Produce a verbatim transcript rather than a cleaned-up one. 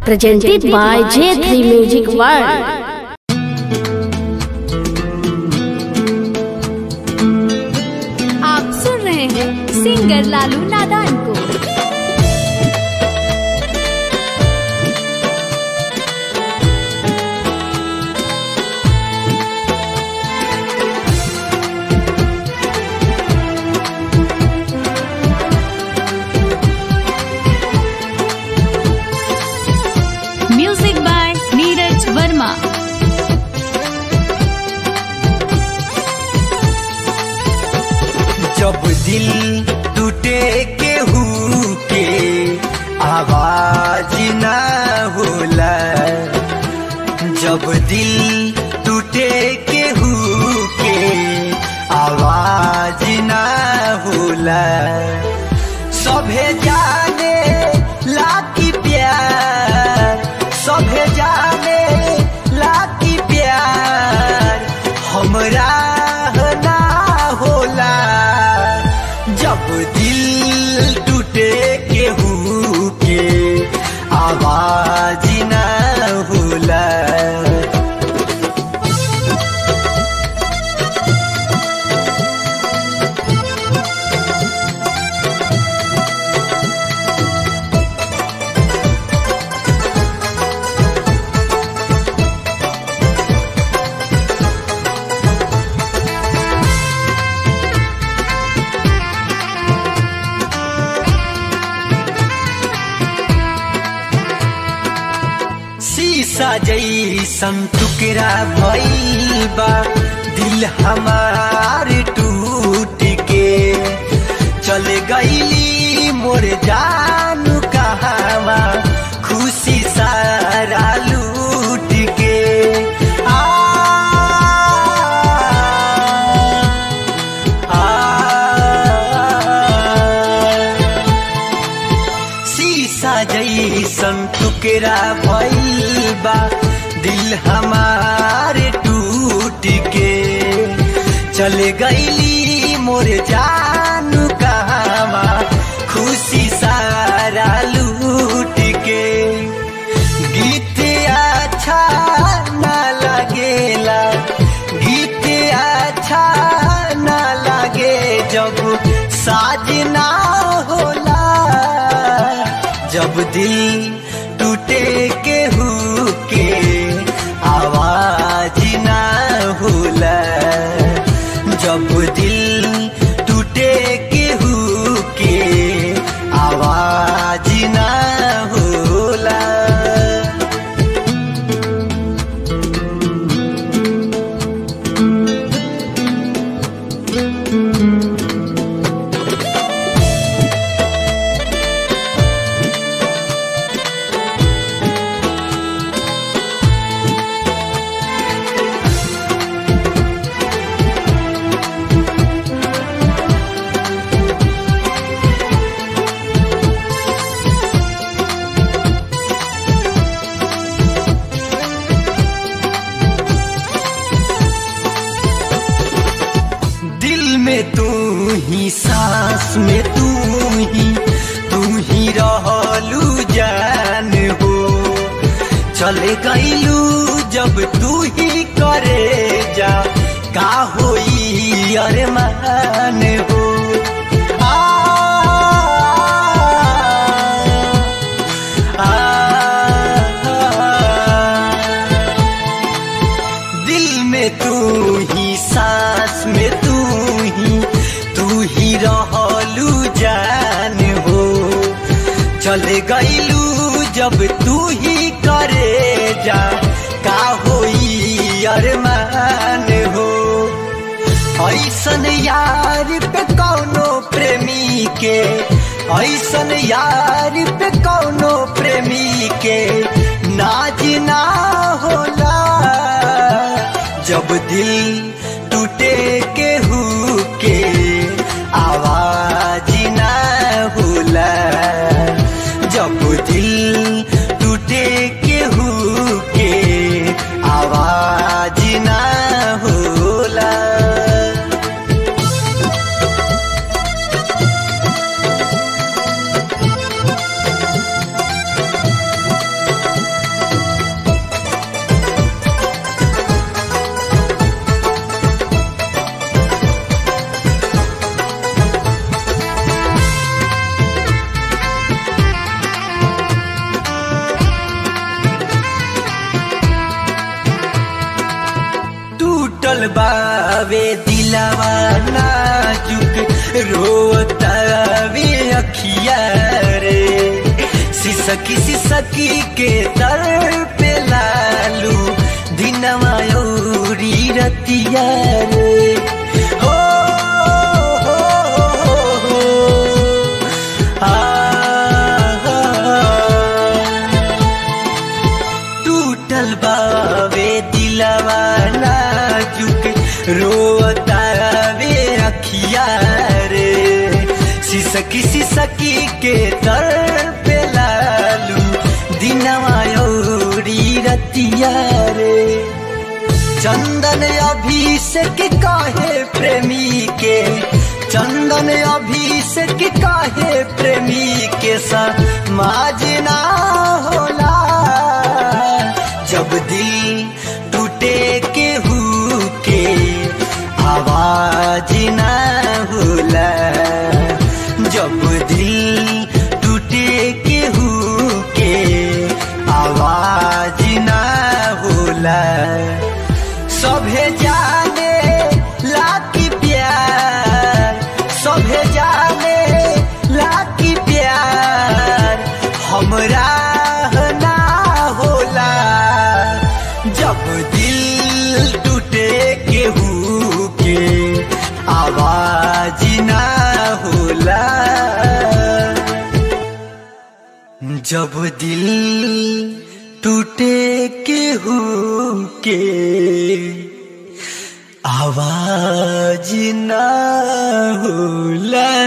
presented by J three Music World. आप सुन रहे हैं सिंगर लालू नादान को। Music by Neeraj Verma. जब दिल टूटे केहू के आवाज ना होला, जब दिल टूटे केहू के आवाज ना होला, सभे जाने लाकी प्यार, सभे जाने लाकी प्यार हमरा ना होला। जब दिल टूटे केहू के आवाज ना होला। शीशा जैसन टुकड़ा भइल बा दिल हमार टूट के, चले गईली मोर जानू कहवा खुशी सारा लूट के। आ, आ, शीशा जैसन टुकड़ा भइल बा दिल हमार टूट के, चले गईली मोर जानू कहवा खुशी सारा लूट के। गीत अच्छा ना लगेला, गीत अच्छा ना लगे जब साजना होला। जब दिल टूटे केहू के आवाज ना होला, जब दिल टूटे केहू के आवाज ना होला। तू ही सांस में तू ही तू ही रहलू जान हो, चले गईलू जब तू ही करे जा का होई अरमान हो। आ, आ, आ, दिल में तू ही सांस में तू तू ही रहलू जान हो, चले गईलू जब तू ही करे जा का होई अरमान हो। ऐसन यार पे कौनो प्रेमी के, ऐसन यार पे कौनो प्रेमी के नाज ना होला। जब दिल टूटे केहू के आवाज ना होला, जब दिल टूटे केहू के आवाज ना होला। बावे दिलवा नाजुक रोतावे अखिया रे सिसकी सिसकी के दर पे लालू दिनवा औरी रतिया रे हो हो हो हो आ टूटल बावे दिलवा नाजुक रोतावे अखिया रे सिसकी सिसकी के दर पे लालू दिनवा औरी रतिया रे चंदन अभिषेक काहे प्रेमी के चंदन अभिषेक काहे प्रेमी के समाज ना होला जब दिल टूटे केहू के आवाज ना होला जब दिल टूटे केहू के आवाज ना होला सभे जाने लाकी प्यार सभे जाने लाकी प्यार हमरा ना होला जब दिल टूटे केहू के आवाज ना होला जब दिल टूटे केहू के आवाज ना होला।